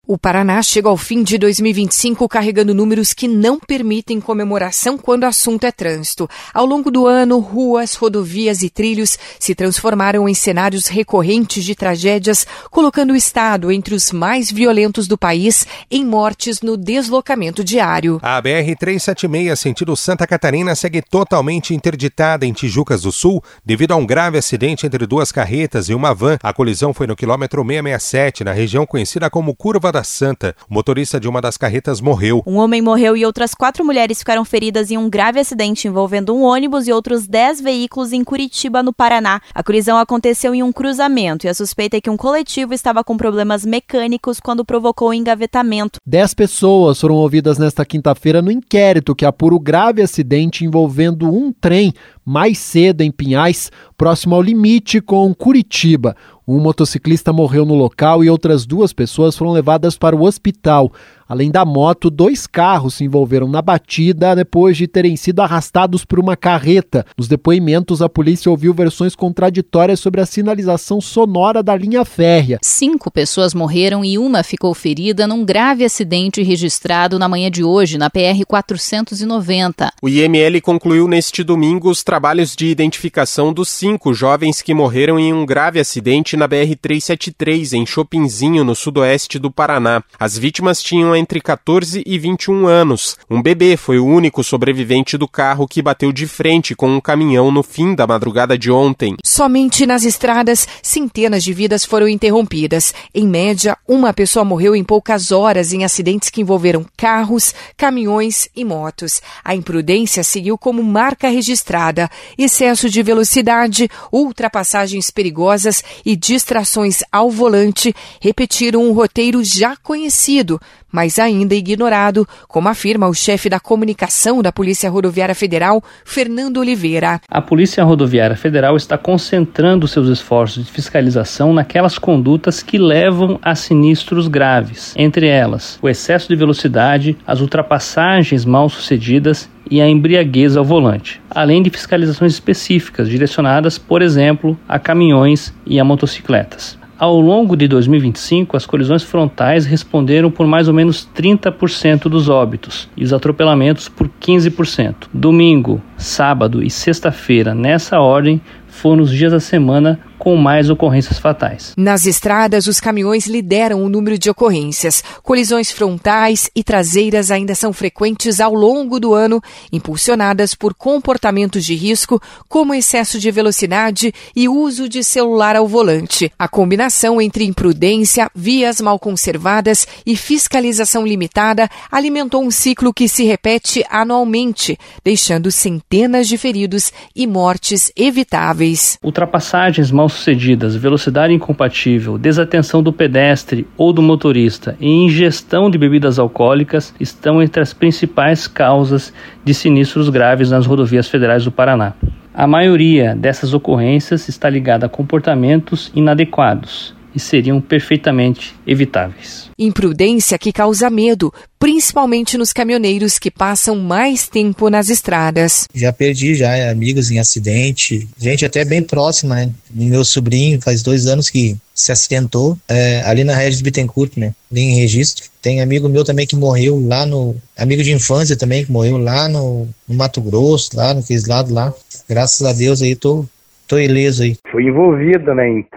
O Paraná chega ao fim de 2025 carregando números que não permitem comemoração quando o assunto é trânsito. Ao longo do ano, ruas, rodovias e trilhos se transformaram em cenários recorrentes de tragédias, colocando o estado entre os mais violentos do país em mortes no deslocamento diário. A BR-376, sentido Santa Catarina, segue totalmente interditada em Tijucas do Sul devido a um grave acidente entre duas carretas e uma van. A colisão foi no quilômetro 667, na região conhecida como Curva da Santa. O motorista de uma das carretas morreu. Um homem morreu e outras 4 mulheres ficaram feridas em um grave acidente envolvendo um ônibus e outros 10 veículos em Curitiba, no Paraná. A colisão aconteceu em um cruzamento e a suspeita é que um coletivo estava com problemas mecânicos quando provocou o engavetamento. 10 pessoas foram ouvidas nesta quinta-feira no inquérito que apura o grave acidente envolvendo um trem mais cedo em Pinhais, próximo ao limite com Curitiba. Um motociclista morreu no local e outras 2 pessoas foram levadas para o hospital. Além da moto, 2 carros se envolveram na batida depois de terem sido arrastados por uma carreta. Nos depoimentos, a polícia ouviu versões contraditórias sobre a sinalização sonora da linha férrea. 5 pessoas morreram e uma ficou ferida num grave acidente registrado na manhã de hoje, na PR-490. O IML concluiu neste domingo os trabalhos de identificação dos 5 jovens que morreram em um grave acidente na BR-373, em Chopinzinho, no sudoeste do Paraná. As vítimas tinham entre 14 e 21 anos. Um bebê foi o único sobrevivente do carro que bateu de frente com um caminhão no fim da madrugada de ontem. Somente nas estradas, centenas de vidas foram interrompidas. Em média, uma pessoa morreu em poucas horas em acidentes que envolveram carros, caminhões e motos. A imprudência seguiu como marca registrada. Excesso de velocidade, ultrapassagens perigosas e distrações ao volante repetiram um roteiro já conhecido, mas ainda ignorado, como afirma o chefe da comunicação da Polícia Rodoviária Federal, Fernando Oliveira. A Polícia Rodoviária Federal está concentrando seus esforços de fiscalização naquelas condutas que levam a sinistros graves, entre elas o excesso de velocidade, as ultrapassagens mal sucedidas e a embriaguez ao volante, além de fiscalizações específicas direcionadas, por exemplo, a caminhões e a motocicletas. Ao longo de 2025, as colisões frontais responderam por mais ou menos 30% dos óbitos e os atropelamentos por 15%. Domingo, sábado e sexta-feira, nessa ordem, foram os dias da semana com mais ocorrências fatais. Nas estradas, os caminhões lideram o número de ocorrências. Colisões frontais e traseiras ainda são frequentes ao longo do ano, impulsionadas por comportamentos de risco, como excesso de velocidade e uso de celular ao volante. A combinação entre imprudência, vias mal conservadas e fiscalização limitada alimentou um ciclo que se repete anualmente, deixando centenas de feridos e mortes evitáveis. Ultrapassagens mal sucedidas, velocidade incompatível, desatenção do pedestre ou do motorista e ingestão de bebidas alcoólicas estão entre as principais causas de sinistros graves nas rodovias federais do Paraná. A maioria dessas ocorrências está ligada a comportamentos inadequados e seriam perfeitamente evitáveis. Imprudência que causa medo, principalmente nos caminhoneiros que passam mais tempo nas estradas. Já perdi amigos em acidente, gente até bem próxima, né? Meu sobrinho faz 2 anos que se acidentou ali na Regis Bittencourt, né? Ali em Registro. Tem amigo meu também que morreu lá amigo de infância também que morreu lá no Mato Grosso, lá naqueles lados lá. Graças a Deus aí tô ileso aí. Fui envolvido, né, em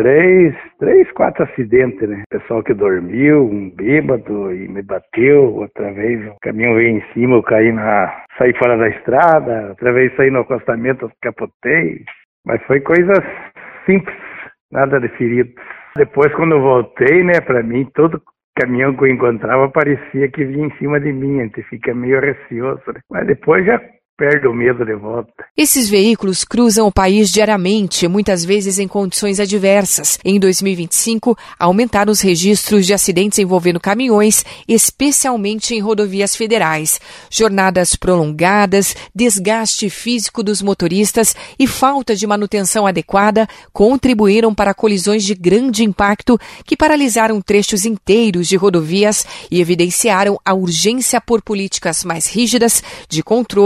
4 acidentes, né? Pessoal que dormiu, um bêbado e me bateu, outra vez o caminhão veio em cima, eu saí fora da estrada, outra vez saí no acostamento, eu capotei. Mas foi coisa simples, nada de ferido. Depois, quando eu voltei, né, pra mim, todo caminhão que eu encontrava parecia que vinha em cima de mim, a gente fica meio receoso, né? Mas depois já perde o medo de volta. Esses veículos cruzam o país diariamente, muitas vezes em condições adversas. Em 2025, aumentaram os registros de acidentes envolvendo caminhões, especialmente em rodovias federais. Jornadas prolongadas, desgaste físico dos motoristas e falta de manutenção adequada contribuíram para colisões de grande impacto que paralisaram trechos inteiros de rodovias e evidenciaram a urgência por políticas mais rígidas de controle e fiscalização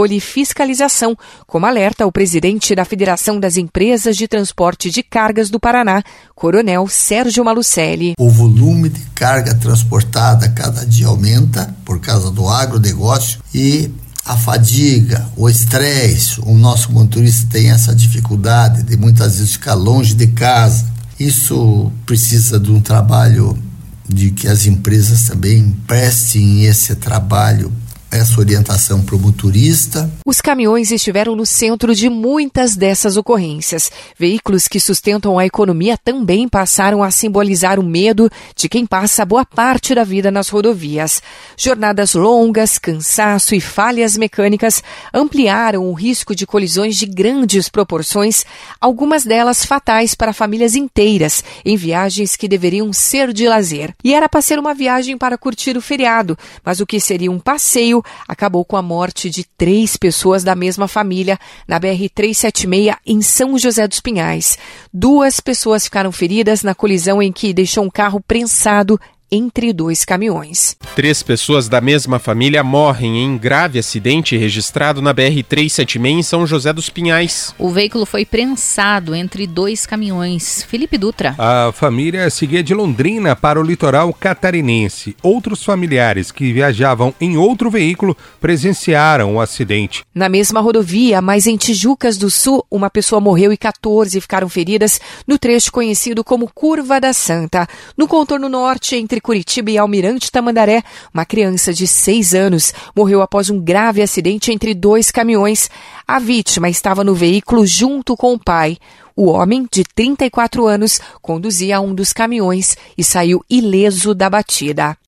fiscalização, como alerta o presidente da Federação das Empresas de Transporte de Cargas do Paraná, Coronel Sérgio Malucelli. O volume de carga transportada cada dia aumenta por causa do agronegócio e a fadiga, o estresse, o nosso motorista tem essa dificuldade de muitas vezes ficar longe de casa. Isso precisa de um trabalho de que as empresas também prestem esse trabalho, essa orientação para o motorista. Os caminhões estiveram no centro de muitas dessas ocorrências. Veículos que sustentam a economia também passaram a simbolizar o medo de quem passa boa parte da vida nas rodovias. Jornadas longas, cansaço e falhas mecânicas ampliaram o risco de colisões de grandes proporções, algumas delas fatais para famílias inteiras, em viagens que deveriam ser de lazer. E era para ser uma viagem para curtir o feriado, mas o que seria um passeio acabou com a morte de 3 pessoas da mesma família na BR-376 em São José dos Pinhais. 2 pessoas ficaram feridas na colisão em que deixou um carro prensado entre 2 caminhões. 3 pessoas da mesma família morrem em grave acidente registrado na BR-376 em São José dos Pinhais. O veículo foi prensado entre 2 caminhões. Felipe Dutra. A família seguia de Londrina para o litoral catarinense. Outros familiares que viajavam em outro veículo presenciaram o acidente. Na mesma rodovia, mas em Tijucas do Sul, uma pessoa morreu e 14 ficaram feridas no trecho conhecido como Curva da Santa. No contorno norte, entre Curitiba e Almirante Tamandaré, uma criança de 6 anos morreu após um grave acidente entre 2 caminhões. A vítima estava no veículo junto com o pai. O homem, de 34 anos, conduzia um dos caminhões e saiu ileso da batida.